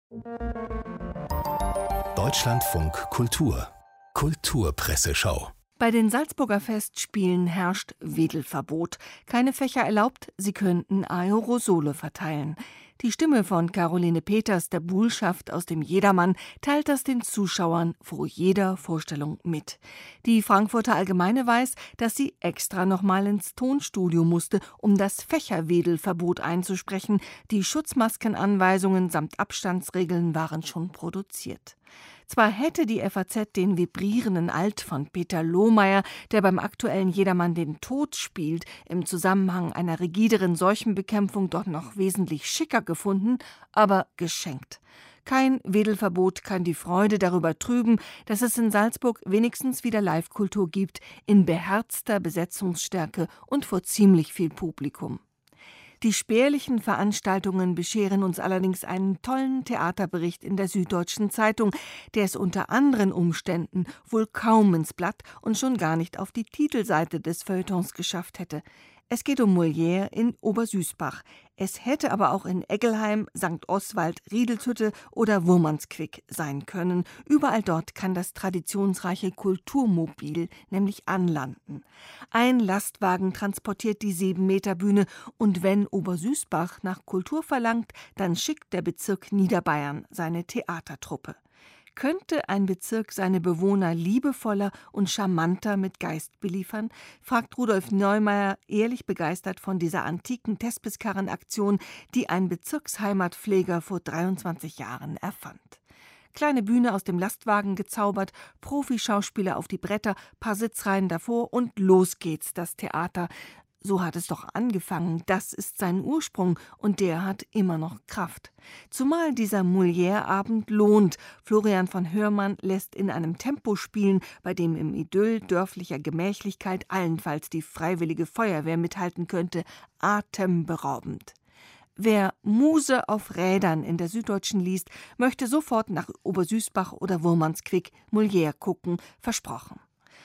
Deutschlandfunk Kultur Kulturpresseschau. Bei den Salzburger Festspielen herrscht Wedelverbot. Keine Fächer erlaubt, sie könnten Aerosole verteilen. Die Stimme von Caroline Peters, der Buhlschaft aus dem Jedermann, teilt das den Zuschauern vor jeder Vorstellung mit. Die Frankfurter Allgemeine weiß, dass sie extra nochmal ins Tonstudio musste, um das Fächerwedelverbot einzusprechen. Die Schutzmaskenanweisungen samt Abstandsregeln waren schon produziert. Zwar hätte die FAZ den vibrierenden Alt von Peter Lohmeier, der beim aktuellen Jedermann den Tod spielt, im Zusammenhang einer rigideren Seuchenbekämpfung doch noch wesentlich schicker gefunden, aber geschenkt. Kein Wedelverbot kann die Freude darüber trüben, dass es in Salzburg wenigstens wieder Live-Kultur gibt, in beherzter Besetzungsstärke und vor ziemlich viel Publikum. Die spärlichen Veranstaltungen bescheren uns allerdings einen tollen Theaterbericht in der Süddeutschen Zeitung, der es unter anderen Umständen wohl kaum ins Blatt und schon gar nicht auf die Titelseite des Feuilletons geschafft hätte. Es geht um Molière in Obersüßbach. Es hätte aber auch in Eggelheim, St. Oswald, Riedelshütte oder Wurmansquick sein können. Überall dort kann das traditionsreiche Kulturmobil nämlich anlanden. Ein Lastwagen transportiert die 7-Meter-Bühne und wenn Obersüßbach nach Kultur verlangt, dann schickt der Bezirk Niederbayern seine Theatertruppe. Könnte ein Bezirk seine Bewohner liebevoller und charmanter mit Geist beliefern, fragt Rudolf Neumeier, ehrlich begeistert von dieser antiken Thespis-Karren-Aktion, die ein Bezirksheimatpfleger vor 23 Jahren erfand. Kleine Bühne aus dem Lastwagen gezaubert, Profischauspieler auf die Bretter, paar Sitzreihen davor und los geht's, das Theater. So hat es doch angefangen, das ist sein Ursprung und der hat immer noch Kraft. Zumal dieser Molière-Abend lohnt. Florian von Hörmann lässt in einem Tempo spielen, bei dem im Idyll dörflicher Gemächlichkeit allenfalls die Freiwillige Feuerwehr mithalten könnte. Atemberaubend. Wer Muse auf Rädern in der Süddeutschen liest, möchte sofort nach Obersüßbach oder Wurmansquick Molière gucken, versprochen.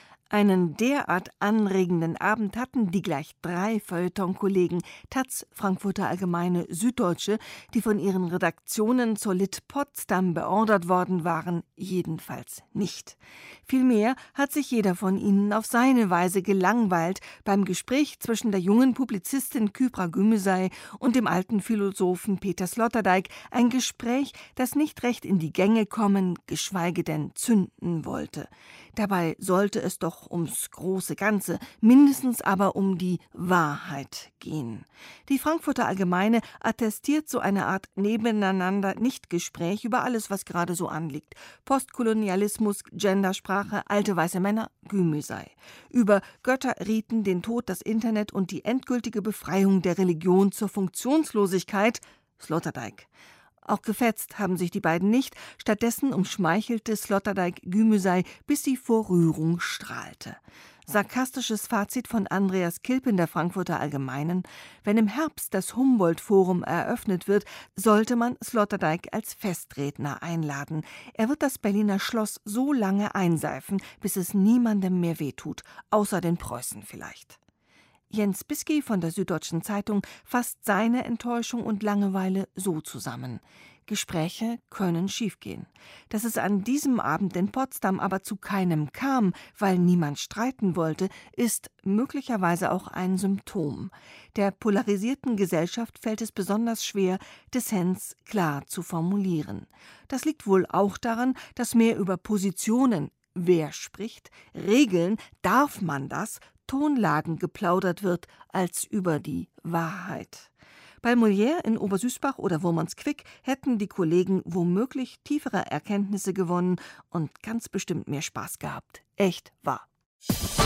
Einen derart anregenden Abend hatten die gleich 3 Feuilleton-Kollegen taz, Frankfurter Allgemeine, Süddeutsche, die von ihren Redaktionen zur Lit Potsdam beordert worden waren, jedenfalls nicht. Vielmehr hat sich jeder von ihnen auf seine Weise gelangweilt beim Gespräch zwischen der jungen Publizistin Kübra Gümüşay und dem alten Philosophen Peter Sloterdijk, ein Gespräch, das nicht recht in die Gänge kommen, geschweige denn zünden wollte. Dabei sollte es doch ums große Ganze, mindestens aber um die Wahrheit gehen. Die Frankfurter Allgemeine attestiert so eine Art Nebeneinander-Nicht-Gespräch über alles, was gerade so anliegt. Postkolonialismus, Gendersprache, alte weiße Männer, Gümüşay. Über Götter, Riten, den Tod, das Internet und die endgültige Befreiung der Religion zur Funktionslosigkeit, Sloterdijk. Auch gefetzt haben sich die beiden nicht, stattdessen umschmeichelte Sloterdijk Gümüşay, bis sie vor Rührung strahlte. Sarkastisches Fazit von Andreas Kilp in der Frankfurter Allgemeinen: Wenn im Herbst das Humboldt-Forum eröffnet wird, sollte man Sloterdijk als Festredner einladen. Er wird das Berliner Schloss so lange einseifen, bis es niemandem mehr wehtut, außer den Preußen vielleicht. Jens Bisky von der Süddeutschen Zeitung fasst seine Enttäuschung und Langeweile so zusammen: Gespräche können schiefgehen. Dass es an diesem Abend in Potsdam aber zu keinem kam, weil niemand streiten wollte, ist möglicherweise auch ein Symptom. Der polarisierten Gesellschaft fällt es besonders schwer, Dissens klar zu formulieren. Das liegt wohl auch daran, dass mehr über Positionen, wer spricht, Regeln, darf man das, Tonlagen geplaudert wird, als über die Wahrheit. Bei Molière in Obersüßbach oder Wurmansquick hätten die Kollegen womöglich tiefere Erkenntnisse gewonnen und ganz bestimmt mehr Spaß gehabt. Echt wahr.